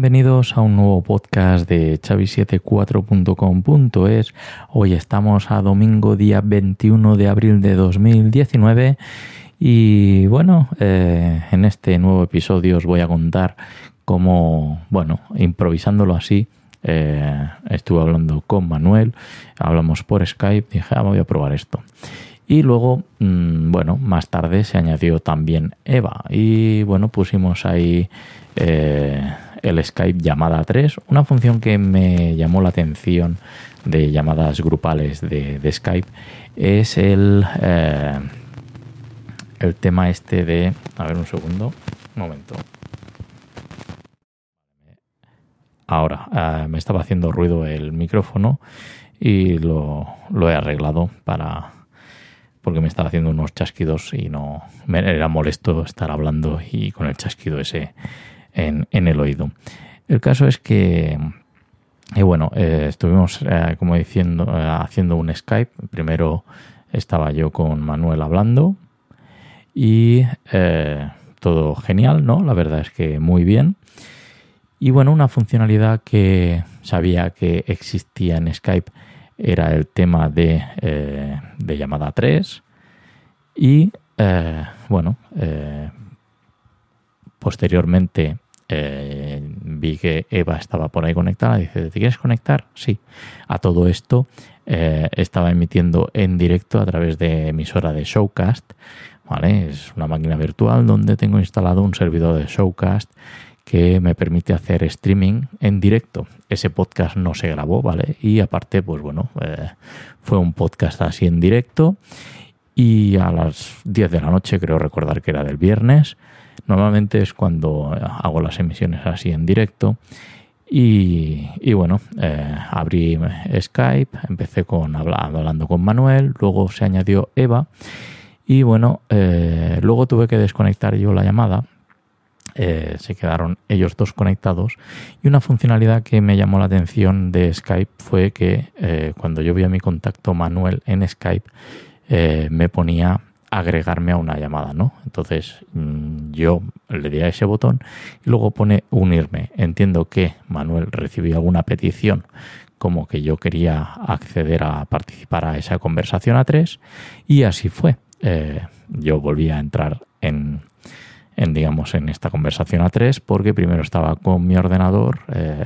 bienvenidos a un nuevo podcast de Xavi74.com.es. Hoy estamos a domingo, día 21 de abril de 2019 y bueno, en este nuevo episodio os voy a contar cómo, improvisándolo así, estuve hablando con Manuel, hablamos por Skype, dije, voy a probar esto. Y luego, más tarde se añadió también Eva y pusimos ahí el Skype llamada 3, una función que me llamó la atención de llamadas grupales de Skype es el tema este de... A ver, un segundo, un momento. Ahora, me estaba haciendo ruido el micrófono y lo he arreglado porque me estaba haciendo unos chasquidos y no me era molesto estar hablando y con el chasquido ese en el oído. El caso es que estuvimos haciendo un Skype. Primero estaba yo con Manuel hablando y todo genial, ¿no? La verdad es que muy bien. Y una funcionalidad que sabía que existía en Skype era el tema de llamada 3 y posteriormente vi que Eva estaba por ahí conectada. Dice, ¿te quieres conectar? Sí. A todo esto estaba emitiendo en directo a través de emisora de Showcast, ¿vale? Es una máquina virtual donde tengo instalado un servidor de Showcast que me permite hacer streaming en directo. Ese podcast no se grabó, ¿vale? Y aparte, fue un podcast así en directo y a las 10 de la noche, creo recordar que era del viernes. Normalmente es cuando hago las emisiones así en directo. Y abrí Skype, empecé hablando con Manuel, luego se añadió Eva y luego tuve que desconectar yo la llamada. Se quedaron ellos dos conectados y una funcionalidad que me llamó la atención de Skype fue que cuando yo vi a mi contacto Manuel en Skype me ponía agregarme a una llamada, ¿no? Entonces yo le di a ese botón y luego pone unirme. Entiendo que Manuel recibió alguna petición como que yo quería acceder a participar a esa conversación a 3 y así fue. Yo volví a entrar en esta conversación a 3 porque primero estaba con mi ordenador,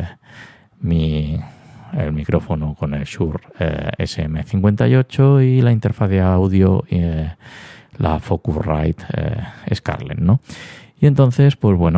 el micrófono con el Shure SM58 y la interfaz de audio la Focusrite Scarlett, ¿no? Y entonces,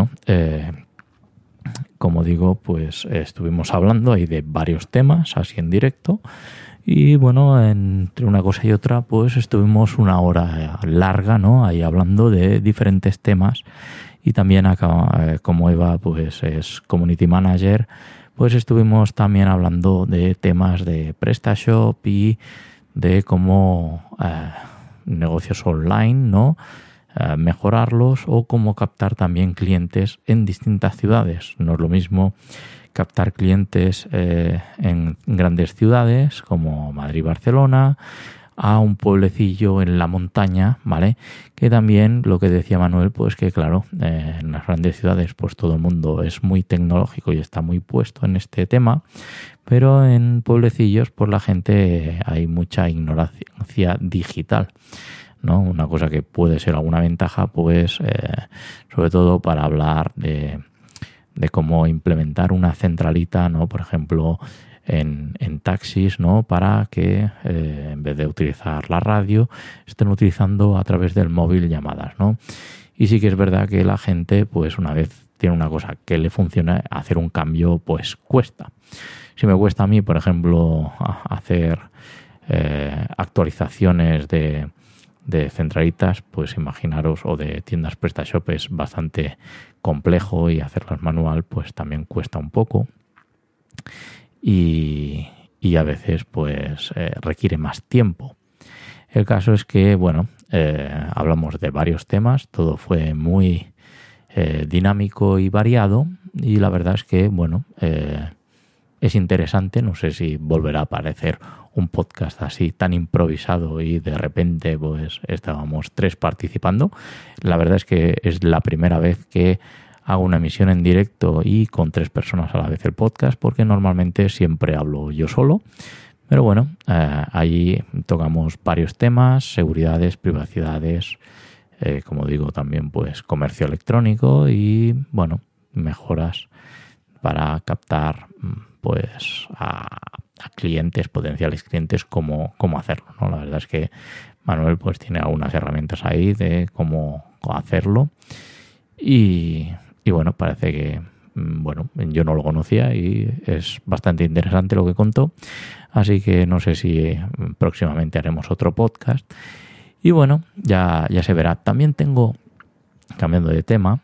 como digo, estuvimos hablando ahí de varios temas así en directo. Y entre una cosa y otra, estuvimos una hora larga, ¿no? Ahí hablando de diferentes temas. Y también acá, como Eva, es Community Manager, estuvimos también hablando de temas de PrestaShop y de cómo negocios online, ¿no? Mejorarlos o cómo captar también clientes en distintas ciudades. No es lo mismo captar clientes en grandes ciudades como Madrid y Barcelona a un pueblecillo en la montaña, ¿vale? Que también lo que decía Manuel, que claro, en las grandes ciudades todo el mundo es muy tecnológico y está muy puesto en este tema, pero en pueblecillos la gente hay mucha ignorancia digital, ¿no? Una cosa que puede ser alguna ventaja, sobre todo para hablar de cómo implementar una centralita, ¿no? Por ejemplo, en taxis, ¿no? Para que en vez de utilizar la radio, estén utilizando a través del móvil llamadas, ¿no? Y sí que es verdad que la gente, una vez tiene una cosa que le funciona, hacer un cambio, cuesta. Si me cuesta a mí, por ejemplo, hacer actualizaciones de centralitas, imaginaros, o de tiendas PrestaShop es bastante complejo y hacerlas manual también cuesta un poco y a veces requiere más tiempo. El caso es que hablamos de varios temas, todo fue muy dinámico y variado y la verdad es que es interesante. No sé si volverá a aparecer un podcast así tan improvisado y de repente estábamos 3 participando. La verdad es que es la primera vez que hago una emisión en directo y con 3 personas a la vez el podcast, porque normalmente siempre hablo yo solo. Pero bueno, ahí tocamos varios temas, seguridades, privacidades, como digo, también pues comercio electrónico y bueno, mejoras para captar pues a clientes, potenciales clientes, cómo hacerlo, ¿no? La verdad es que Manuel pues tiene algunas herramientas ahí de cómo hacerlo y bueno, parece que bueno, yo no lo conocía y es bastante interesante lo que contó, así que no sé si próximamente haremos otro podcast y bueno, ya se verá. También tengo, cambiando de tema,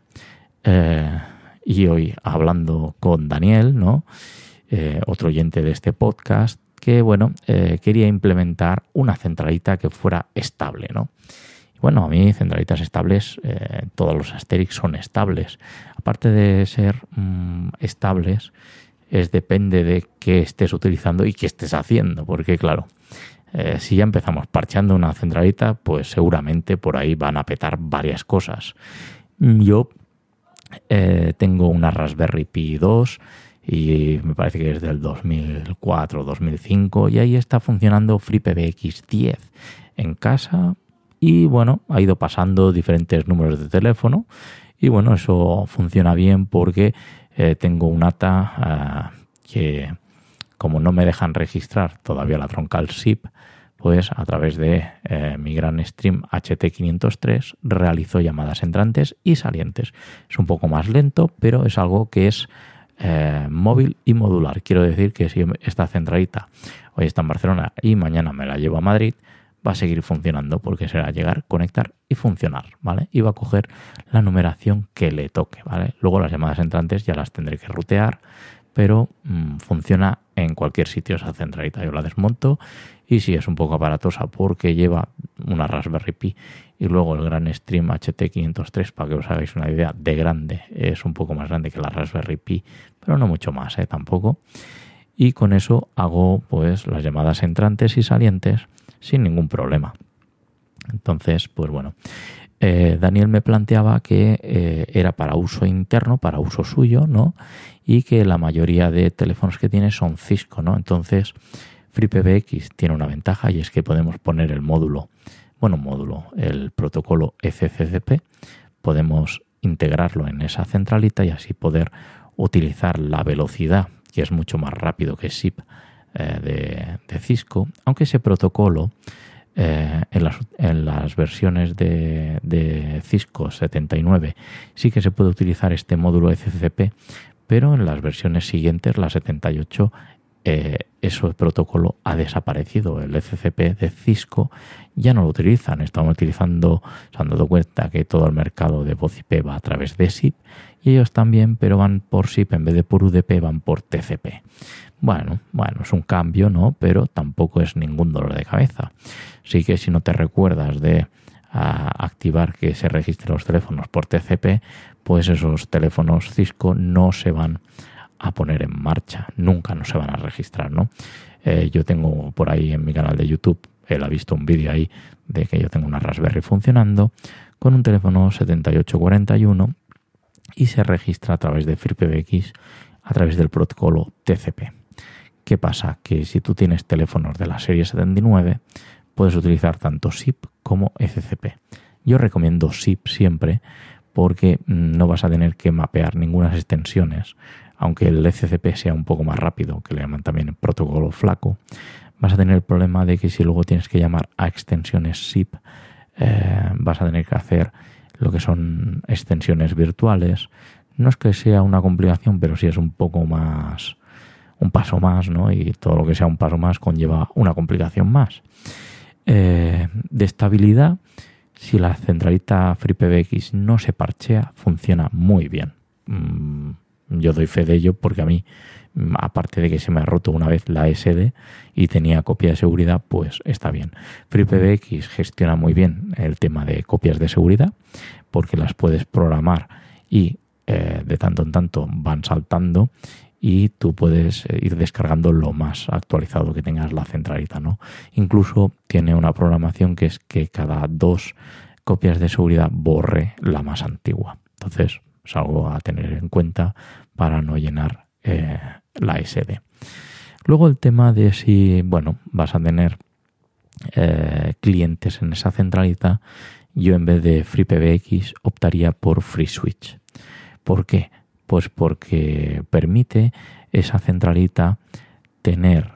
y hoy hablando con Daniel, ¿no? Otro oyente de este podcast, que bueno, quería implementar una centralita que fuera estable, ¿no? Y bueno, a mí centralitas estables, todos los Asterix son estables. Aparte de ser estables, depende de qué estés utilizando y qué estés haciendo, porque claro, si ya empezamos parcheando una centralita, pues seguramente por ahí van a petar varias cosas. Yo tengo una Raspberry Pi 2 y me parece que es del 2004 o 2005 y ahí está funcionando FreePBX 10 en casa y bueno, ha ido pasando diferentes números de teléfono y bueno, eso funciona bien porque tengo un ATA que como no me dejan registrar todavía la troncal SIP, pues a través de mi gran stream HT503 realizo llamadas entrantes y salientes. Es un poco más lento, pero es algo que es móvil y modular. Quiero decir que si esta centralita hoy está en Barcelona y mañana me la llevo a Madrid, va a seguir funcionando porque será llegar, conectar y funcionar, ¿vale? Y va a coger la numeración que le toque, ¿vale? Luego las llamadas entrantes ya las tendré que rutear, pero funciona en cualquier sitio esa centralita. Yo la desmonto y sí es un poco aparatosa porque lleva una Raspberry Pi y luego el gran Stream HT503, para que os hagáis una idea de grande, es un poco más grande que la Raspberry Pi, pero no mucho más, tampoco. Y con eso hago pues las llamadas entrantes y salientes sin ningún problema. Entonces, pues bueno, Daniel me planteaba que era para uso interno, para uso suyo, ¿no? Y que la mayoría de teléfonos que tiene son Cisco, ¿no? Entonces, FreePBX tiene una ventaja y es que podemos poner el protocolo FCCP, podemos integrarlo en esa centralita y así poder utilizar la velocidad, que es mucho más rápido que SIP de Cisco, aunque ese protocolo en las versiones de Cisco 79 sí que se puede utilizar este módulo FCCP, pero en las versiones siguientes, la 78, ese protocolo ha desaparecido. El FCCP de Cisco ya no lo utilizan. Están utilizando, se han dado cuenta que todo el mercado de voz IP va a través de SIP y ellos también, pero van por SIP en vez de por UDP, van por TCP. Bueno, es un cambio, ¿no? Pero tampoco es ningún dolor de cabeza. Así que si no te recuerdas de activar que se registren los teléfonos por TCP, pues esos teléfonos Cisco no se van a poner en marcha, nunca no se van a registrar, ¿no? Yo tengo por ahí en mi canal de YouTube, él ha visto un vídeo ahí de que yo tengo una Raspberry funcionando con un teléfono 7841 y se registra a través de FreePBX a través del protocolo TCP. ¿Qué pasa? Que si tú tienes teléfonos de la serie 79, puedes utilizar tanto SIP como FCCP. Yo recomiendo SIP siempre porque no vas a tener que mapear ninguna extensiones, aunque el FCCP sea un poco más rápido, que le llaman también el protocolo flaco. Vas a tener el problema de que si luego tienes que llamar a extensiones SIP, vas a tener que hacer lo que son extensiones virtuales. No es que sea una complicación, pero sí es un poco más, un paso más, ¿no? Y todo lo que sea un paso más conlleva una complicación más. De estabilidad, si la centralita FreePBX no se parchea, funciona muy bien. Yo doy fe de ello porque a mí, aparte de que se me ha roto una vez la SD y tenía copia de seguridad, pues está bien. FreePBX gestiona muy bien el tema de copias de seguridad porque las puedes programar y de tanto en tanto van saltando y tú puedes ir descargando lo más actualizado que tengas la centralita, ¿no? Incluso tiene una programación que es que cada 2 copias de seguridad borre la más antigua. Entonces es algo a tener en cuenta para no llenar la SD. Luego el tema de si, vas a tener clientes en esa centralita, yo en vez de FreePBX optaría por FreeSwitch. ¿Por qué? Pues porque permite esa centralita tener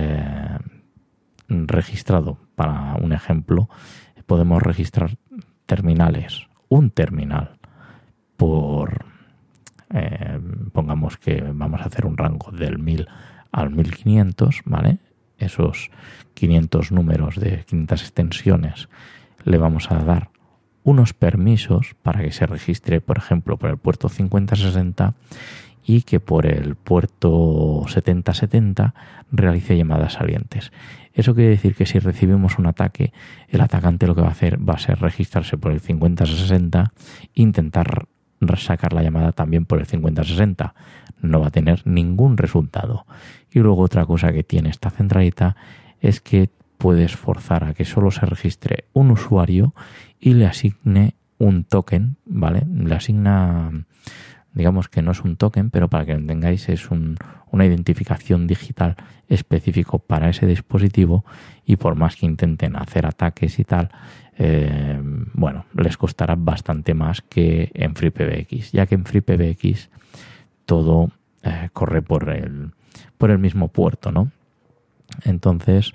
registrado, para un ejemplo, podemos registrar terminales, un terminal por, pongamos que vamos a hacer un rango del 1000 al 1500, ¿vale? Esos 500 números de 500 extensiones le vamos a dar unos permisos para que se registre, por ejemplo, por el puerto 5060 y que por el puerto 7070 realice llamadas salientes. Eso quiere decir que si recibimos un ataque, el atacante lo que va a hacer va a ser registrarse por el 5060 e intentar sacar la llamada también por el 5060. No va a tener ningún resultado. Y luego otra cosa que tiene esta centralita es que puedes forzar a que solo se registre un usuario y le asigne un token, ¿vale? Le asigna, digamos que no es un token, pero para que lo entendáis es una identificación digital específico para ese dispositivo, y por más que intenten hacer ataques y tal, les costará bastante más que en FreePBX, ya que en FreePBX todo corre por el mismo puerto, ¿no? Entonces,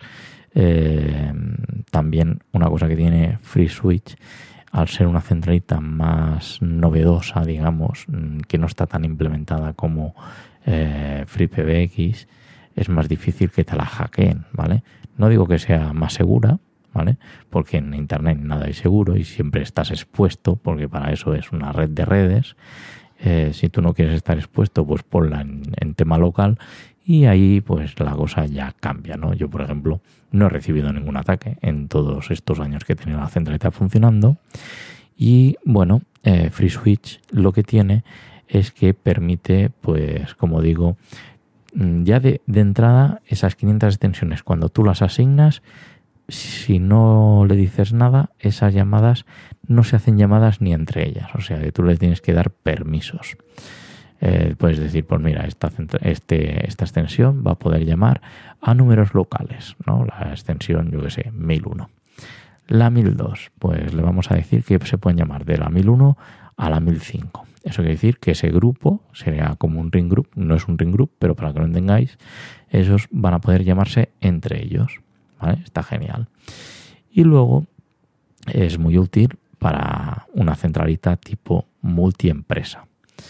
también una cosa que tiene FreeSwitch, al ser una centralita más novedosa, digamos, que no está tan implementada como FreePBX, es más difícil que te la hackeen, ¿vale? No digo que sea más segura, ¿vale? Porque en Internet nada es seguro y siempre estás expuesto, porque para eso es una red de redes. Si tú no quieres estar expuesto, pues ponla en tema local y ahí pues la cosa ya cambia, ¿no? Yo, por ejemplo, no he recibido ningún ataque en todos estos años que he tenido la centralita funcionando. Y FreeSwitch lo que tiene es que permite, pues como digo, ya de entrada esas 500 extensiones, cuando tú las asignas, si no le dices nada, esas llamadas no se hacen llamadas ni entre ellas. O sea, que tú le tienes que dar permisos. Puedes decir, pues mira, esta extensión va a poder llamar a números locales, ¿no? La extensión, 1001. La 1002, pues le vamos a decir que se pueden llamar de la 1001 a la 1005. Eso quiere decir que ese grupo sería como un ring group, no es un ring group, pero para que lo entendáis, esos van a poder llamarse entre ellos, ¿vale? Está genial. Y luego es muy útil para una centralita tipo multiempresa.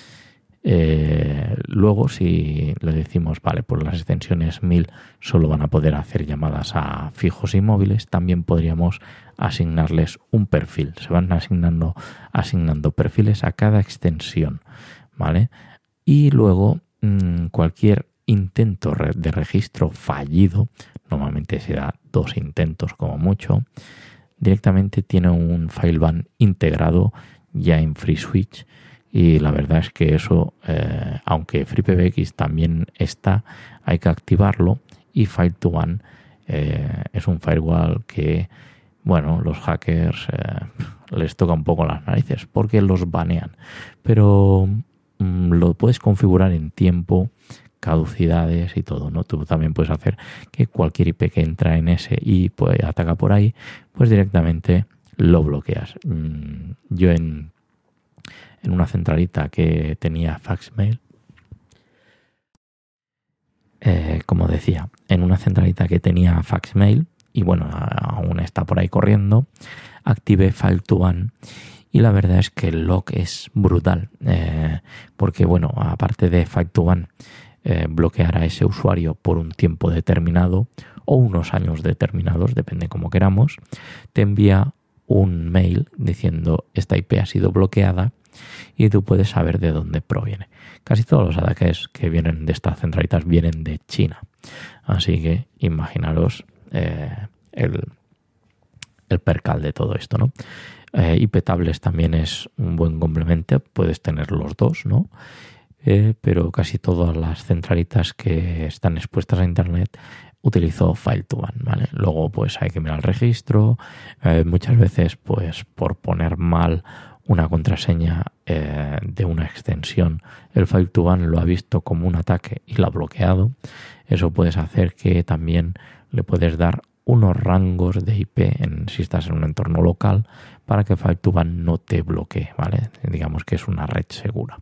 Luego, si le decimos, vale, por las extensiones 1000 solo van a poder hacer llamadas a fijos y móviles, también podríamos asignarles un perfil. Se van asignando perfiles a cada extensión, ¿vale? Y luego cualquier intento de registro fallido, normalmente se da 2 intentos como mucho, directamente tiene un fileban integrado ya en FreeSwitch. Y la verdad es que eso, aunque FreePBX también está, hay que activarlo. Y File2One es un firewall que, los hackers les toca un poco las narices porque los banean. Pero lo puedes configurar en tiempo, caducidades y todo, ¿no? Tú también puedes hacer que cualquier IP que entra en ese y pues, ataca por ahí, pues directamente lo bloqueas. Yo en una centralita que tenía FaxMail, como decía, en una centralita que tenía FaxMail, y aún está por ahí corriendo, activé File2One y la verdad es que el log es brutal, porque aparte de File2One bloquear a ese usuario por un tiempo determinado o unos años determinados, depende como queramos, te envía un mail diciendo esta IP ha sido bloqueada y tú puedes saber de dónde proviene. Casi todos los ataques que vienen de estas centralitas vienen de China, así que imaginaros el percal de todo esto, ¿no? IP Tables también es un buen complemento, puedes tener los dos, ¿no? Pero casi todas las centralitas que están expuestas a Internet utilizo File2One, ¿vale? Luego pues hay que mirar el registro, muchas veces pues por poner mal una contraseña de una extensión, el File2Ban lo ha visto como un ataque y lo ha bloqueado. Eso puedes hacer que también le puedes dar unos rangos de IP si estás en un entorno local para que File2Ban no te bloquee, ¿vale? Digamos que es una red segura.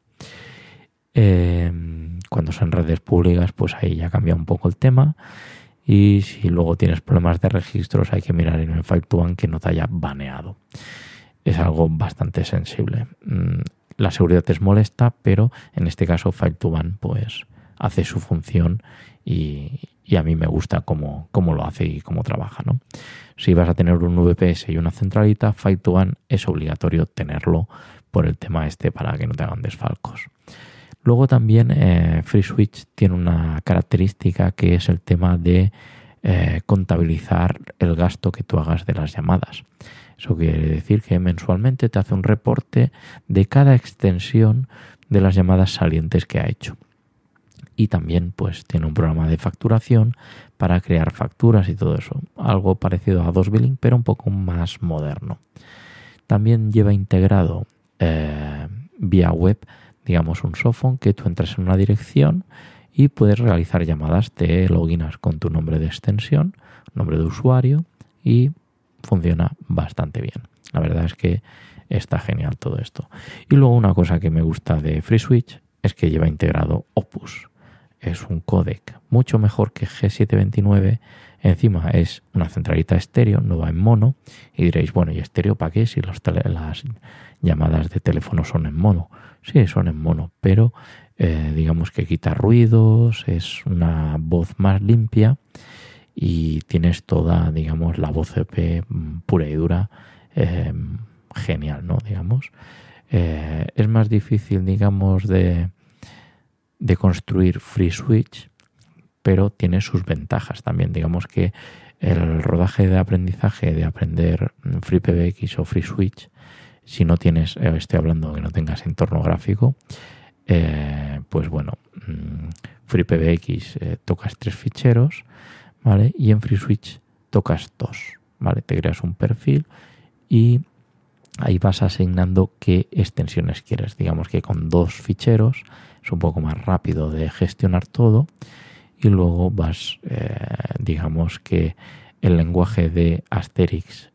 Cuando son redes públicas, pues ahí ya cambia un poco el tema. Y si luego tienes problemas de registros, hay que mirar en el File2Ban que no te haya baneado. Es algo bastante sensible. La seguridad es molesta, pero en este caso File2Ban pues hace su función y a mí me gusta cómo lo hace y cómo trabaja, ¿no? Si vas a tener un VPS y una centralita, File2Ban es obligatorio tenerlo por el tema para que no te hagan desfalcos. Luego también FreeSwitch tiene una característica que es el tema de contabilizar el gasto que tú hagas de las llamadas. Eso quiere decir que mensualmente te hace un reporte de cada extensión de las llamadas salientes que ha hecho. Y también pues tiene un programa de facturación para crear facturas y todo eso. Algo parecido a DosBilling, pero un poco más moderno. También lleva integrado vía web, digamos, un softphone que tú entras en una dirección y puedes realizar llamadas, te loginas con tu nombre de extensión, nombre de usuario y funciona bastante bien. La verdad es que está genial todo esto. Y luego una cosa que me gusta de FreeSwitch es que lleva integrado Opus. Es un códec mucho mejor que G729. Encima es una centralita estéreo, no va en mono. Y diréis, bueno, ¿y estéreo para qué si las llamadas de teléfono son en mono? Sí, son en mono, pero digamos que quita ruidos, es una voz más limpia y tienes toda, digamos, la voz EP pura y dura, genial, ¿no? Digamos, es más difícil, digamos, de construir FreeSwitch, pero tiene sus ventajas también. Digamos que el rodaje de aprendizaje de aprender FreePBX o FreeSwitch, si no tienes, estoy hablando que no tengas entorno gráfico, pues bueno, FreePBX tocas 3 ficheros, ¿vale? Y en FreeSwitch tocas 2, ¿vale? Te creas un perfil y ahí vas asignando qué extensiones quieres. Digamos que con 2 ficheros es un poco más rápido de gestionar todo y luego vas, digamos que el lenguaje de Asterix,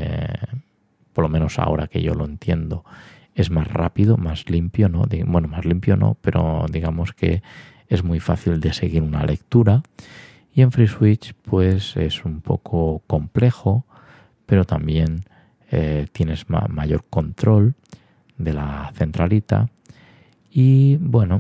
por lo menos ahora que yo lo entiendo, es más rápido, más limpio, ¿no? Bueno, más limpio no, pero digamos que es muy fácil de seguir una lectura. Y en FreeSwitch pues es un poco complejo, pero también tienes mayor control de la centralita. Y bueno,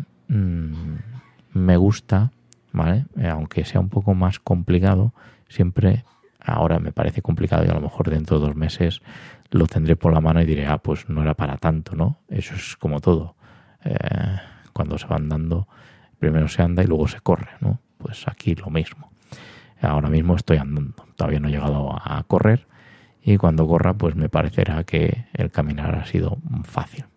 me gusta, ¿vale? Aunque sea un poco más complicado, siempre ahora me parece complicado y a lo mejor dentro de 2 meses lo tendré por la mano y diré, pues no era para tanto, ¿no? Eso es como todo. Cuando se van dando, primero se anda y luego se corre, ¿no? Pues aquí lo mismo. Ahora mismo estoy andando, todavía no he llegado a correr y cuando corra pues me parecerá que el caminar ha sido fácil.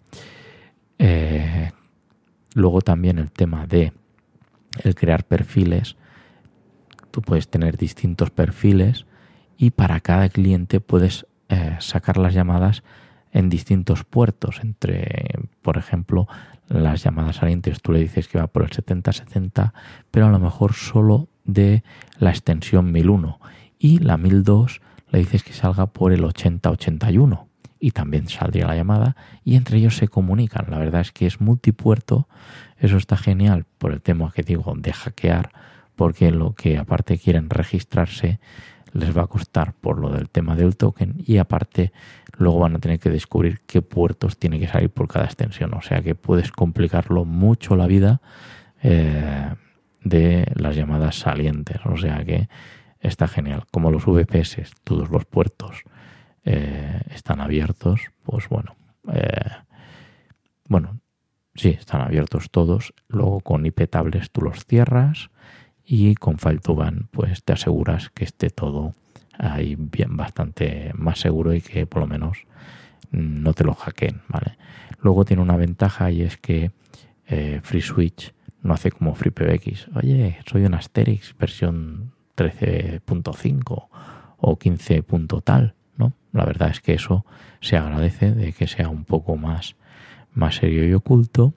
Luego también el tema de el crear perfiles. Tú puedes tener distintos perfiles y para cada cliente puedes sacar las llamadas en distintos puertos. Por ejemplo, las llamadas salientes tú le dices que va por el 7070, pero a lo mejor solo de la extensión 1001 y la 1002 le dices que salga por el 8081 y también saldría la llamada y entre ellos se comunican. La verdad es que es multipuerto, eso está genial por el tema que digo de hackear, porque lo que aparte quieren registrarse les va a costar por lo del tema del token y aparte luego van a tener que descubrir qué puertos tiene que salir por cada extensión. O sea que puedes complicarlo mucho la vida de las llamadas salientes. O sea que está genial. Como los VPS, todos los puertos están abiertos, pues bueno, sí, están abiertos todos. Luego con IP tables tú los cierras y con File2Ban pues te aseguras que esté todo ahí bien, bastante más seguro y que por lo menos no te lo hackeen, ¿vale? Luego tiene una ventaja y es que FreeSwitch no hace como FreePBX. Oye, soy un Asterix versión 13.5 o 15. Tal. ¿no? La verdad es que eso se agradece, de que sea un poco más serio y oculto,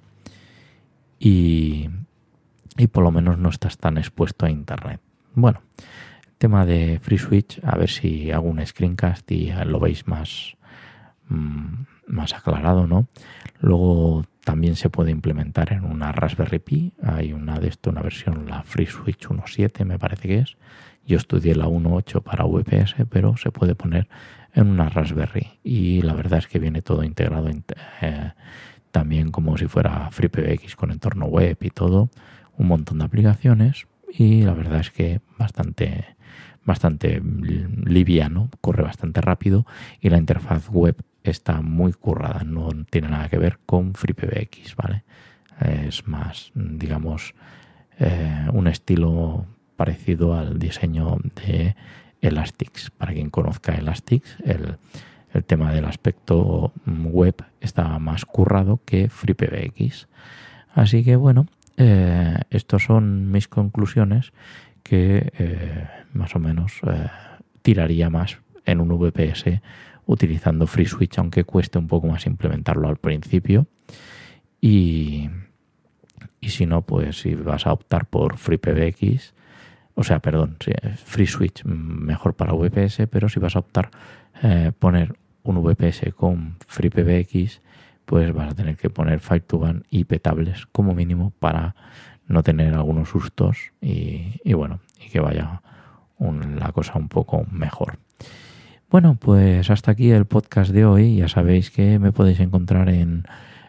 y por lo menos no estás tan expuesto a internet. Bueno, tema de FreeSwitch, a ver si hago un screencast y lo veis más aclarado, ¿no? Luego también se puede implementar en una Raspberry Pi. Hay una versión, la FreeSwitch 1.7 me parece que es. Yo estudié la 1.8 para VPS, pero se puede poner en una Raspberry y la verdad es que viene todo integrado también como si fuera FreePBX con entorno web y todo, un montón de aplicaciones, y la verdad es que bastante liviano, corre bastante rápido y la interfaz web está muy currada, no tiene nada que ver con FreePBX, ¿vale? Es más, digamos, un estilo parecido al diseño de Elastix. Para quien conozca Elastix, el tema del aspecto web está más currado que FreePBX. Así que bueno, estas son mis conclusiones, que más o menos tiraría más en un VPS utilizando FreeSwitch, aunque cueste un poco más implementarlo al principio. Y si no, pues si vas a optar por FreePBX, FreeSwitch mejor para VPS, pero si vas a optar poner un VPS con FreePBX, pues vas a tener que poner File2Ban y petables como mínimo para no tener algunos sustos y bueno, y que vaya la cosa un poco mejor. Bueno, pues hasta aquí el podcast de hoy. Ya sabéis que me podéis encontrar en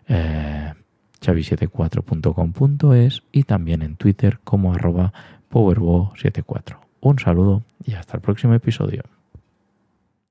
xavi74.com.es y también en Twitter como @powerbo74. Un saludo y hasta el próximo episodio.